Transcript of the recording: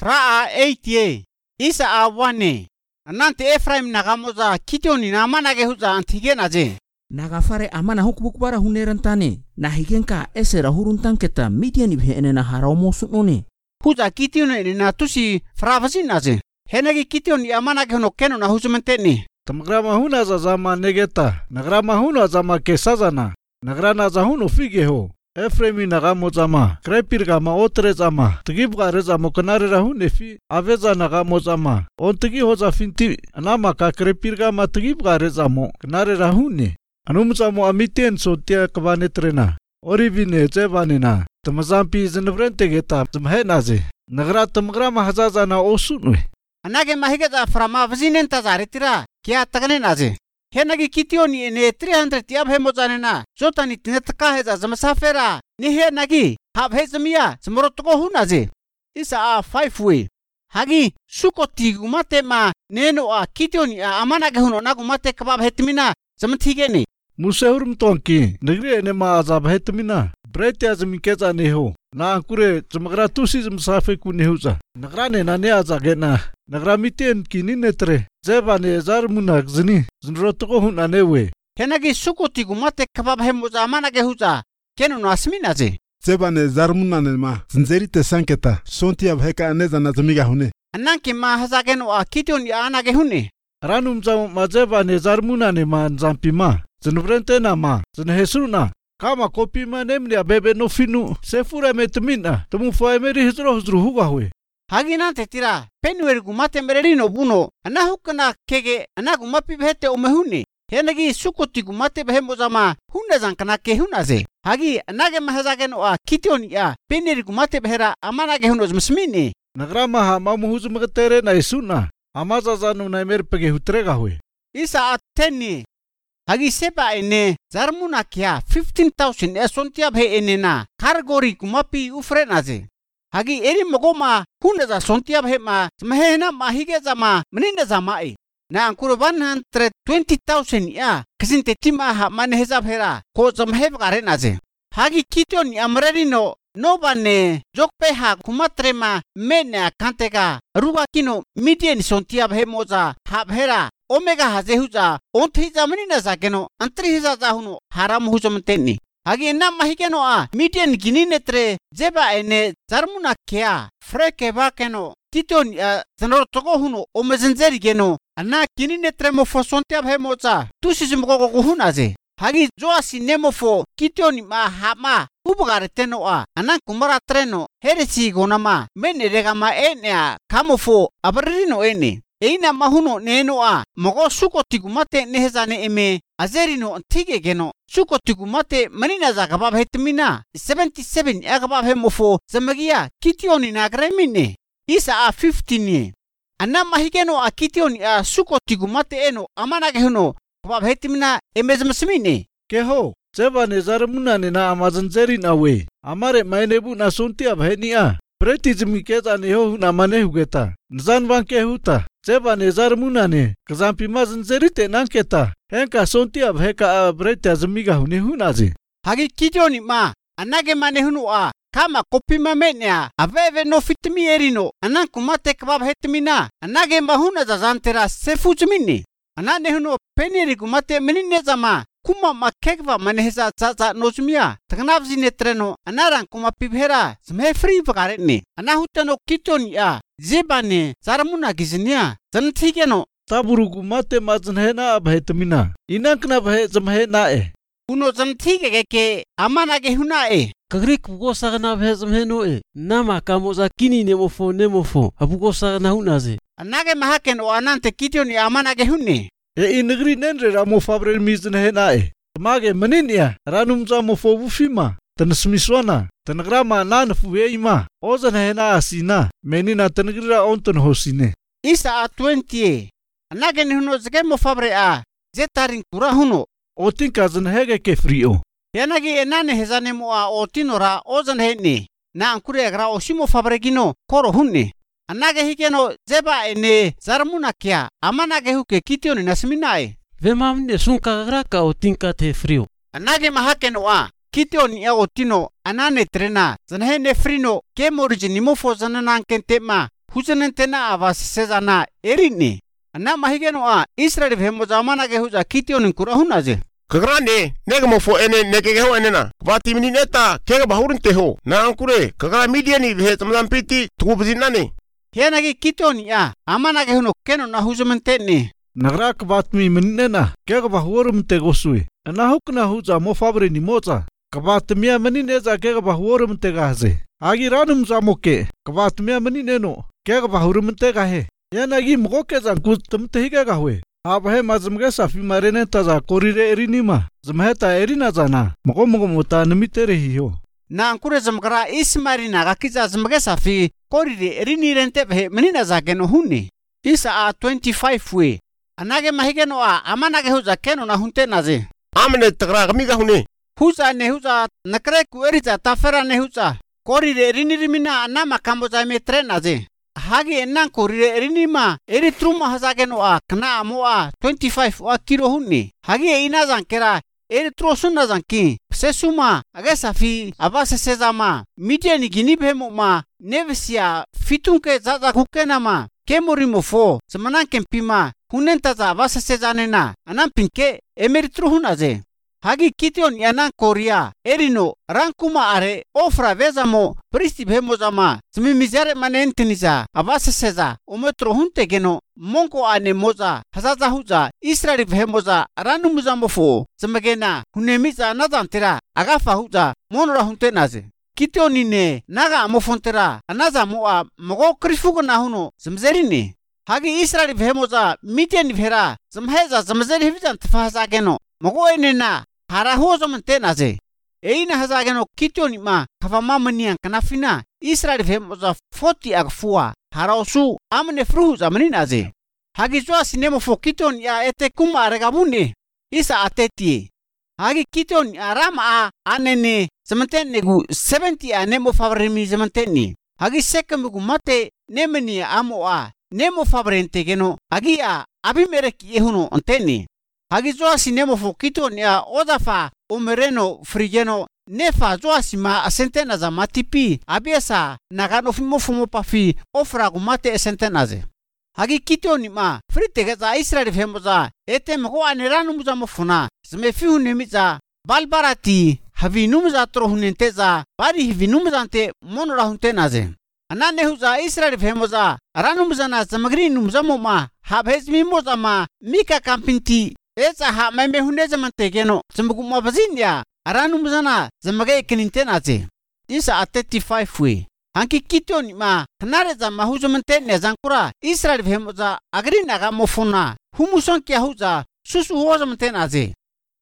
Fraa 8 Isa awane. Anante Ephraim nagamoza Gideoni na amanage huza antigenaje. Nagafare amana hukubukbara hunerantane. Na higenka esera huruntanketa Midian ibhe na haramo sunone. Huza Gideoni na tusi fravasinaje. Henagi Gideoni amanage hono keno na huzumenteni. Tamagrama huna za zama negeta. Nagrama huna zama kesazana. Nagrana za huno figeho. Ephraimi nagamo zama. Krepir gama otre zama. Tgib gare zama kanare rahune fi. Aveza nagamo zama. On tgi hoza finti. Anama ka krepir gama tgib gare zamo. Kanare rahune. Anum zamo amitien sotia kabane trena. Orivine zebane na. Tamazampi zinvrente geta. Zamhenaze. Nagra tamagrama hazaza na osunwe. Anage mahigeza frama vazinen tazaretira. Kia taganenaze. Henagi Gideoni ne 300 tiab hemozane na. Zotani tinetaka heza zamasafera. Ni henagi. Hab hezamia. Zamorotoko hunaze. Isa a 5 way. Hagi sukoti gumate ma. Neno a Gideoni a amanage huno na gumate kabab hetmina. Zamatigeni. Musehurum tonki. Negri ene ma azab hetmina. Brete azamikeza neho. Na ankure zamagra tusi zamasafe kunehuza. Nagrane na ne azagena. Nagra mitien kininetre. Zebane zarmunak zini. Zinrotoko hunanewe. Henagi sukoti gumate kabab hemoza amanage huza. Keno no asminaze. Zebane zarmunane ma. Zinzerite sanketa. Sonti abheka aneza na zamiga hune. Ananki ma hazageno a Gideoni anage hune. Ranum zam ma zebane zarmunane ma nzampi ma. Zinvrente na ma. Zinhesuna. Kama kopi ma nemni abebe no finu. Sefura metemina. Temu foe meri hizro hizru huga hue. Hagi nante tira. Penueri gumate mererino buno. Anahukana kege. Anagumapi behete omehuni. Henagi sukoti gumate behemozama. Hunazan kana ke hunaze. Hagi anage mahazageno a Gideoni a. Penueri gumate behera amanage hunoz musmini. Nagrama ha mamu huzumagatere na isuna. Amazazanu na emerpege hutrega hue. Isa a 10. Hagi seba ene zarmuna kia 15,000 esontia bhe ene na. Kargori gumapi ufrenaze. Hagi eri mogoma hunaza sontia bhe ma. Smahena mahigeza ma. Menina zamai. Na ankuro 120,000 ya. Kasinte tima ha maneheza bhera. Ko zamheb garenaze. Hagi Gideoni amrerino. Nobane jokpeha kumatrema mena kantega ruga kino Midian sontia bhe moza habhera omega hazehuza ontiza menina zakeno antrihiza zahuno haram huzamteni hagi na mahikeno a Midian gininetre zeba ene zarmuna kya freke bakeno Gideoni zanor togo huno omezenzeri geno ana gininetre mo fosontia bhe moza tusizimgogo hunaze hagi joasi nemofo Gideoni ma hama ubugare teno a anan kumara treno heresi gonama menere ma ene kamofo abarino ene eina mahuno neno a mogo sukoti gumate nehezane eme azerino antige geno sukoti gumate manina zakabab hetmina 77 agabab hemofo zamagia Gideoni na gremine isa a 15 anan mahigeno a Gideoni a sukoti gumate eno amanage hono kabab hetmina emezmsmine Keho. Zebane zarmunane na amazanzeri na we. Amare mainebu na sunti abhenia. Preti zimikeza neho na manehugeta. Nzan banke huta. Zebane zarmunane. Kazampi mazanzeri te nanketa. Henka sunti abheka breti azmiga hunaze. Hagi Gideoni ma. Anage manehunu a. Kama kopi mamenya. Aveve no fitmi erino. Anan kumate kabab hetmina. Anage mahuna zazantera sefuzmini. Ananehuno peniri kumate menine zama. Kuma makekva manehza zaza nozmia. Tagnavzi netreno. Anaran kuma pibhera. Smhe free vagarene. Anahutano Gideoni a. Zebane. Zaramuna giznia. Zantigeno. Taburugu mate maznhena abhetmina. Inankna bhe zamhena e. Uno zantige ke amanage hunae. Kagrik bugo sagna bhe zamheno e. Nama kamoza kini nemofo. Abugo sagna hunaze. Anage mahaken o anante Gideoni amanage hunne. E inagri nenre ramo fabrel miznhena e. Mage maninia. Ranum zamo fobufima. Tanasmiswana. Tanagrama nanfueima. Ozanhena asina. Menina tanagrira onton hosine. Isa a 20. Anage nehuno zgemo fabre a. Zetarin kura huno. Otinka zanhege ke frio. Yanagi enane hezanemo a otinora ozanhene. Na ankure agra osimo fabre gino koro hunne. Anage hikeno zeba ene zarmuna kia amanage huke Gideoni nasminae. Vemamne sunka graka otinka te frio. Anage mahakeno a Gideoni otino anane trena zanhene frino ke morijini mofo zananankente ma huzanen tena avas sezana erini. Ana mahigeno Israel vemo zamana ke huza Gideon kurahunaje. Kagrane nega mofo ene nege ho enena. Vati minineta kega bahurun teho. Na ankure kagra Midiani he tamlampiti tubuzinane. Henagi Gideon amana ke huno keno na huzamen teni. Nagrak batmi menina kega bahurum te gosui. Ana hukna huza mo fabre ni moza. Kabatmia menineza kega bahurum te gaze. Agi ranum zamoke. Kabatmia menineno kega bahurum te gahe. Yanagi moke zanku tumte higa gahwe. Ab he mazmge safi marene taza korire erinima. Zamheta erina zana. Mogo muta nimite rehiyo. Na ankure zamkara ismarina gakiza zamge safi korire erini rente he menina zageno hunni. Isa 25 we. Anage mahigeno amanage huza keno na hunte naze. Amene tagra gamiga hune. Huza ne huza nakre kueriza tafera ne huza. Korire erini rimina anama kamboza metre naze. Hagi enang korire erinima eri truma hazageno kana amoa 25 kilo hunni. Hagi ina zankera eri trosuna zanki. Sesuma agasafi abase sezama Midiani gini behemo nevesia fitunke zaza kukenama kemorimofo semanan kempima hunentaza abase sezanena anan pinke emeritru hunaze. Hagi Gideon yanan Korea erino rankuma are ofra vezamo pristi behemo zama mizare manentiniza abase seza ometro hunte geno monko ane moza hazaza huza Israel behemo ranumuza mofo semagena hunemiza nazantera agafa huza monora hunte naze. Gideon ne naga amofontera anaza moa mogo krifugo na huno semzerini. Hagi Israel behemo Midian vera semheza semzeri hivizan tfaza geno mogo enena hara hozo mentenaze. Eina hazageno Gideon kafama manian kanafina Israel vemo 40 agfua hara osu amne fruhu zamaninaze. Hagi zwa sinemo fo Gideon ete kuma aregabuni isa ateti. Hagi Gideon rama anene sementennegu 70 anemo favorimi sementenni. Hagi sekemgu mate nemeni amo nemo favorente geno hagi abimelek yehuno ontenni. Hagi zwa sinemo fo Gideon odafa omereno frigeno nefa zwa sima asentena za matipi abiesa nagano fumo pafi ofra gumate esentenaze. Hagi Gideon frite za Israel vemo ete mgo aneranu muza mofuna zmefi hunemiza balbarati havinumuza trohunenteza bari hivinumuzante monora huntenaze. Anane huza Israel vemo ranumuza na zamagri numza moma habhezmi moza mika kampinti eza ha meme huneza mantegeno zambuguma bazinya aranumzana zamage kenintenaze. Isa 35 we. Hanki Gideon kanare za mahuzo mentene zankura Israel vemo agri naga mofuna humuson kia huza susu hoza mentenaze.